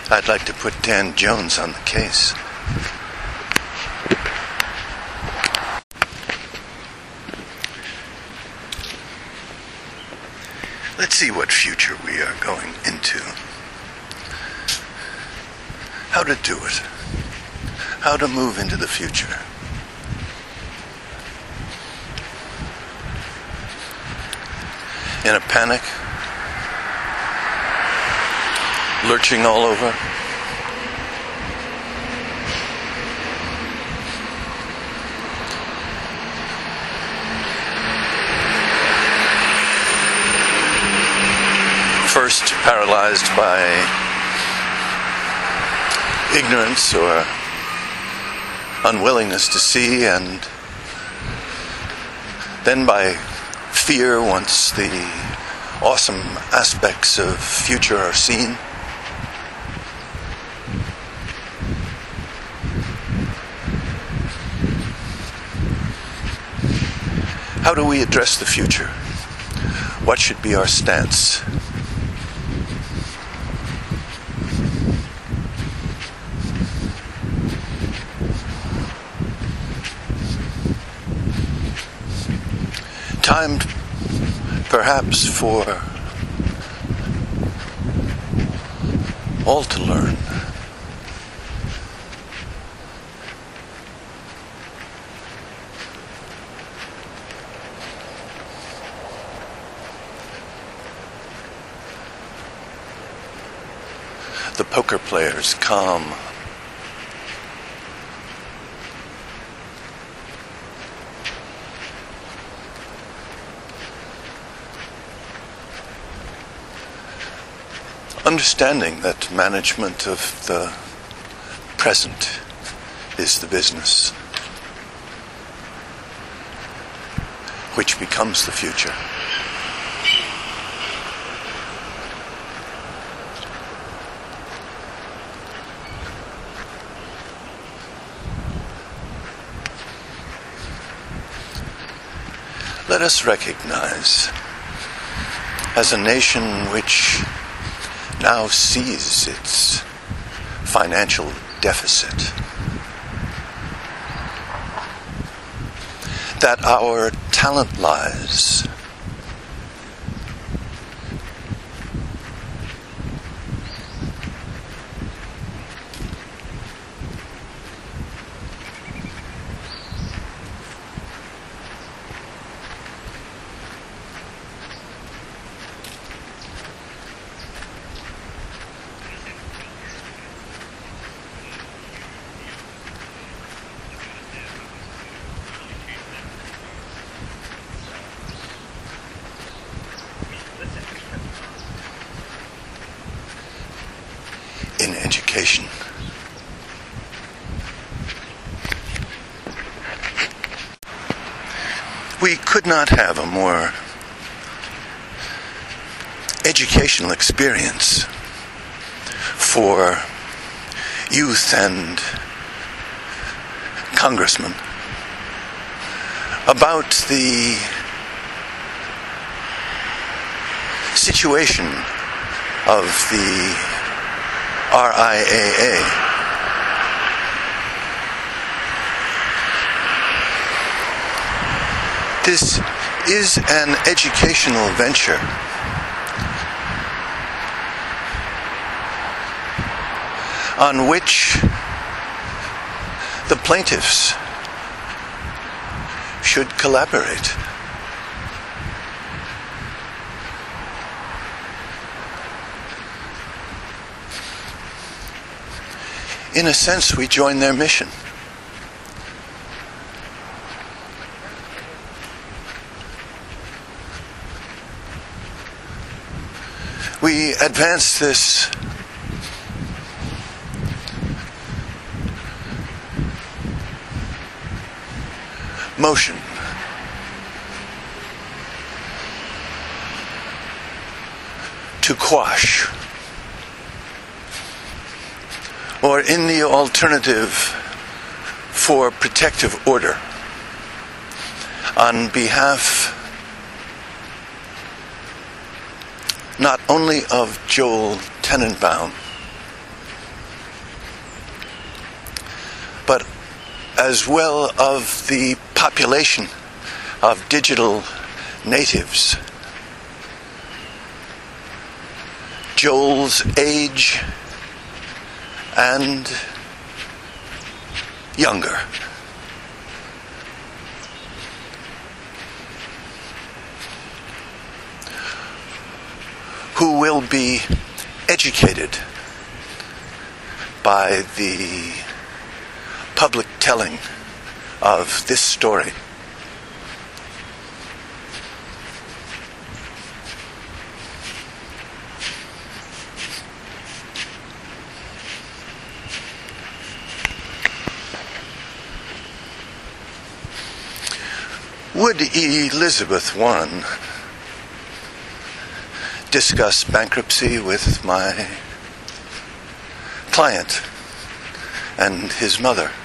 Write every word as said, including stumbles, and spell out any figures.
I'd like to put Dan Jones on the case. Let's see what future we are going into. How to do it. How to move into the future. In a panic? Lurching all over? First paralyzed by ignorance or unwillingness to see, and then by fear once the awesome aspects of future are seen. How do we address the future? What should be our stance? Time, perhaps, for all to learn. The poker players calm. Understanding that management of the present is the business, which becomes the future. Let us recognize, as a nation which now sees its financial deficit, that our talent lies in education. We could not have a more educational experience for youth and congressmen about the situation of the R I A A. This is an educational venture on which the plaintiffs should collaborate. In a sense, we join their mission. We advance this motion to quash, or in the alternative, for protective order on behalf not only of Joel Tenenbaum, as well of the population of digital natives. Joel's age and younger. Who will be educated by the public telling of this story. Would Elizabeth Warren discuss bankruptcy with my client and his mother?